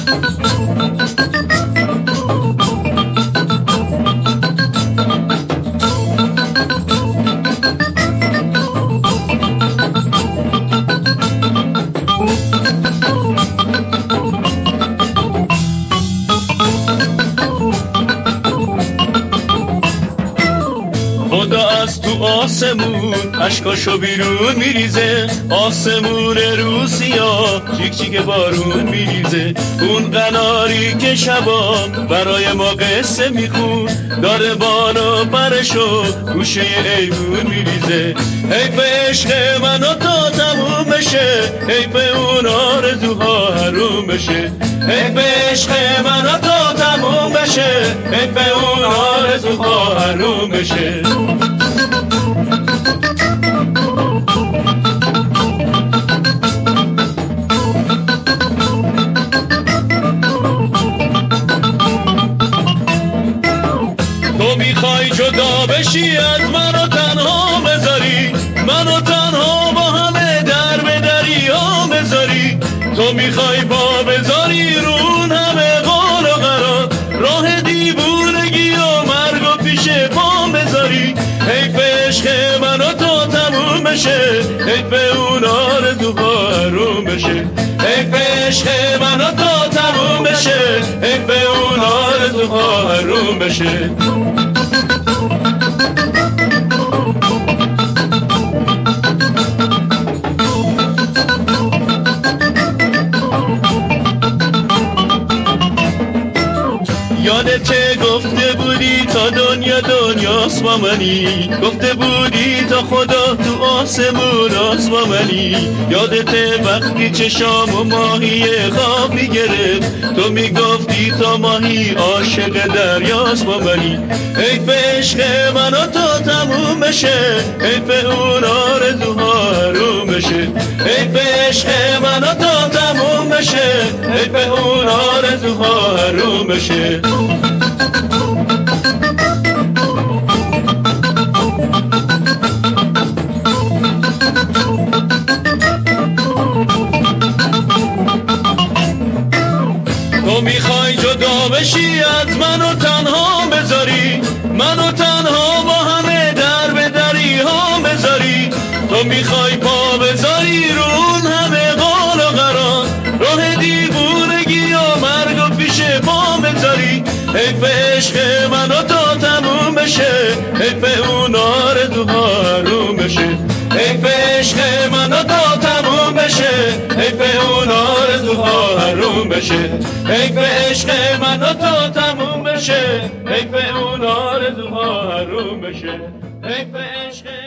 خدا از تو آسمون اشکاشو بیرون میریزه، آسمون روسیا چیک چیک بارون میریزه. اون قناری که شبا برای ما قصه میخون، داره بالا پرشو گوشه ایوون میریزه. حیف عشق من و تا تموم بشه، حیف اون آرزوها حروم بشه. حیف عشق من و تا تموم بشه، حیف اون آرزوها حروم بشه. تو میخوای جدا بشی از منو تنها بذاری، منو تنها با همه در به دریا بذاری. تو میخوای با بذاری رون همه قول و قرار، راه دیوونگی و مرگ و پیش پام بذاری. حیف عشق منو تا تموم بشه، حیف اون آرزوها حروم بشه. حیف عشق منو تا تموم بشه، حیف اون آرزوها حروم بشه. یادت گفته بودی تا دنیا دنیاست با منی، گفته بودی تا خدا تو آسمون است با منی. یادت وقتی چشام و ماهی خواب میگرفت، تو میگفتی تا ماهی عاشق دریاست با منی. حیف عشق منو تا تموم بشه، حیف اون آرزوها حروم بشه. حیف عشق منو تا تموم بشه، حیف اون آرزوها حروم بشه. تو میخوای جدا بشی از منو تنها بذاری، منو تنها با همه در به دریها بذاری. تو میخوای پا بذاری رون همه قول و قرار، راه دیوونگی و مرگ و پیش پا بذاری. حیف عشق منو تا تموم بشه، حیف اون آرزوها حروم بشه. حیف عشق منو تا تموم بشه، حیف اون آرزوها حروم بشه. حیف عشق منو تا تموم بشه، حیف اون آرزوها حروم بشه. حیف عشق